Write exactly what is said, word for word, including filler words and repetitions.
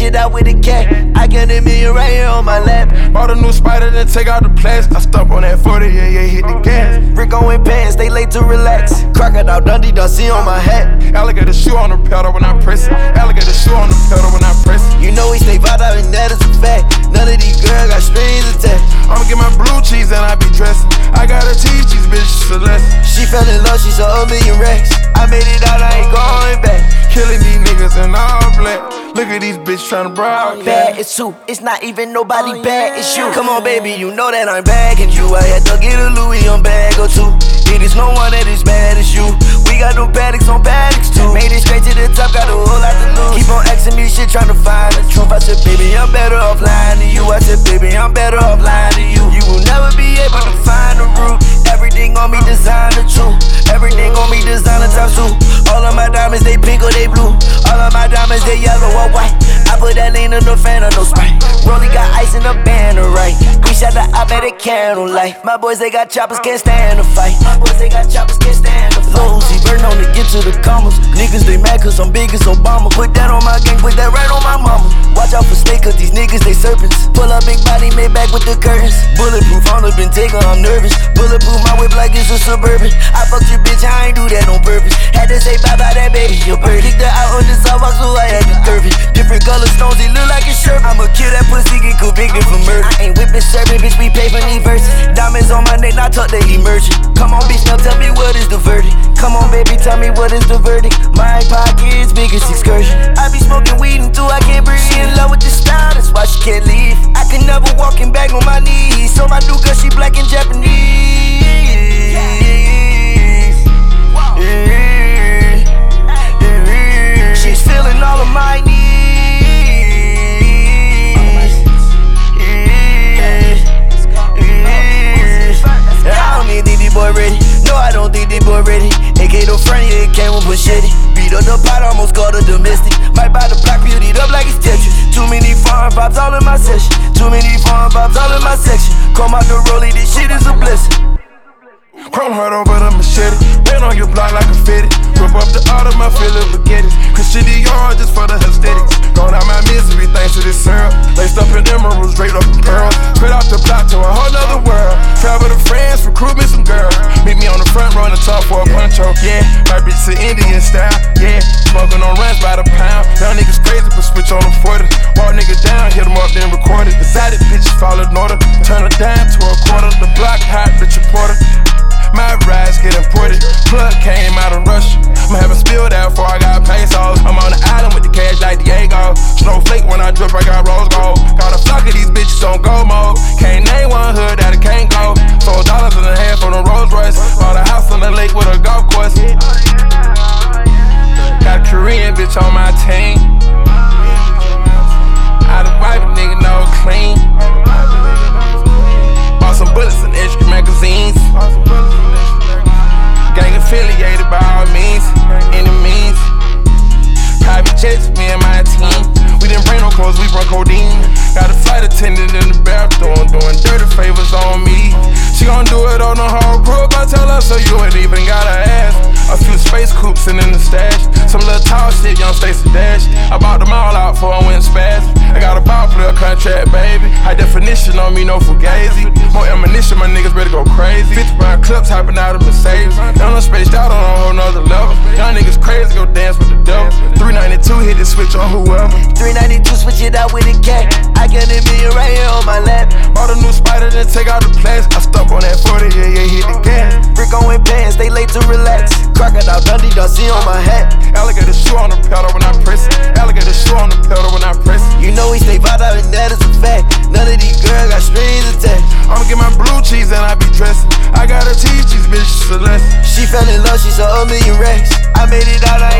it out with a cat. I got a million right here on my lap. Bought a new spider, then take out the plastic. I stump on that forty, yeah, yeah, hit the gas. Rico in pants, they late to relax. Crocodile Dundee, Dusty on my hat. Alligator shoe on the pedal when I press it. Alligator shoe on the pedal when I press it. You know we stay vibe out and that is a fact. None of these girls got strings attached. I'ma get my blue cheese and I be dressing. I gotta teach these bitches a lesson. She fell in love, she saw a million racks. I made it out, I ain't going back. Killing these niggas in all black. Look at these bitches tryna broadcast. Bad, it's two, it's not even nobody bad, it's you. Come on baby, you know that I'm bagging you. I had to get a Louis on bag or two. It is no one that is bad as you. We got no paddocks on paddocks too. Made it straight to the top, got a whole lot to lose. Keep on asking me shit, tryna find the truth. I said baby, I'm better off lying to you. I said baby, I'm better off lying to you. You will never be able to find the root. Everything on me designer true. Everything on me designer top two. All of my diamonds, they pink or they blue. All of my diamonds, they yellow or white. I put that lean in the fan or no Sprite. Rolly got ice in the banner, right? We shot the op at a candlelight. My boys, they got choppers, can't stand a fight. My boys, they got choppers, can't stand a fight. Low Z, burn on to get to the commas. Niggas, they mad cause I'm big as Obama. Put that on my gang, put that right on my mama. Watch out for snake cause these niggas, they serpents. Pull up big body, made back with the curtains. Bulletproof, on the been taken, I'm nervous. Bulletproof, my whip like it's a Suburban. I fucked your bitch, I ain't do that on purpose. Had to say bye bye that baby, your bird. Kicked her out on the sidewalk, so I had to curve it. Different color stones, it look like a shirt. I'ma kill that pussy, get convicted for murder. I ain't whipping serving, bitch, we pay for these verses. Diamonds on my neck, not tuck the emergent. Come on, bitch, now tell me what is the verdict. Come on, baby, tell me what is the verdict. My pocket's biggest excursion. I be smoking weed until I can't breathe. She in love with the style, that's why she can't leave. I can never walking back on my knees. So my new girl, she black and Japanese. She's feeling all of my needs. I don't even think this boy ready. No, I don't think this boy ready. A K the front, yeah, it came with machete. Beat up the pot, almost called a domestic. Might buy the block, build it up like it's Tetris. Too many foreign pops all in my session. Too many foreign pops all in my section. Come out the rollie, this shit is a blessing. Chrome heart over the machete. Been on your block like a fitted. Rip up the art of my feeling, forget it. Christian Dior just for the aesthetics. Gone out my misery thanks to this syrup. Laced up in emeralds, draped up in pearls. Spread out the block to a whole nother world. Travel to France, recruit me some girls. Meet me on the front, run the top for a poncho. Yeah, my bitch to Indian style. Yeah, smoking on runs by the pound. Young niggas crazy, but switch on them forty. Walk nigga down, hit them up, then record it. Decided bitches fall in order. Turn a dime to a quarter. The block hot, bitch a porter. My rides get imported. Plug came out of Russia. I'm having spilled out before I got pesos. I'm on the island with the cash like Diego. Snowflake when I drip, I got rose gold. Got a flock of these bitches on go mode. Can't name one hood that it can't go. Sold dollars and a half on a Rolls Royce. Bought a house on the lake with a golf course. Got a Korean bitch on my team. Out of wife, nigga, no clean. Bought some bullets and extra magazines. Gang affiliated by all means, any means. Private jets, me and my team. We didn't bring no clothes, we brought codeine. Got a flight attendant in the bathroom doing dirty favors on me. She gon' do it on the whole group, I tell her so you ain't even gotta ask. A few space coupes and in the stash. Some little tall shit, young Stacey Dash. I bought them all out for I went spaz. I got a ball player contract, baby. High definition on me, no fugazi. More ammunition, my niggas ready to go crazy. fifty round clips hopping out of Mercedes. Y'all done spaced out on a whole nother level. Y'all niggas crazy, go dance with the devil. three ninety-two hit the switch on whoever. three ninety-two switch it out with a cat. I got a million right here on my lap. Bought a new spider, then take out the plastic. I stump on that forty, yeah, yeah, hit the gas. Rico in pants, they late to relax. Crocodile Dundee, Dusty on my hat. Alligator shoe on the pedal when I press it. Alligator shoe on the pedal when I press it. You know we stay vibe out and that is a fact. None of these girls got strings attached. I'ma get my blue cheese and I be dressing. I gotta teach these bitches a lesson. She fell in love, she saw a million racks. I made it out, I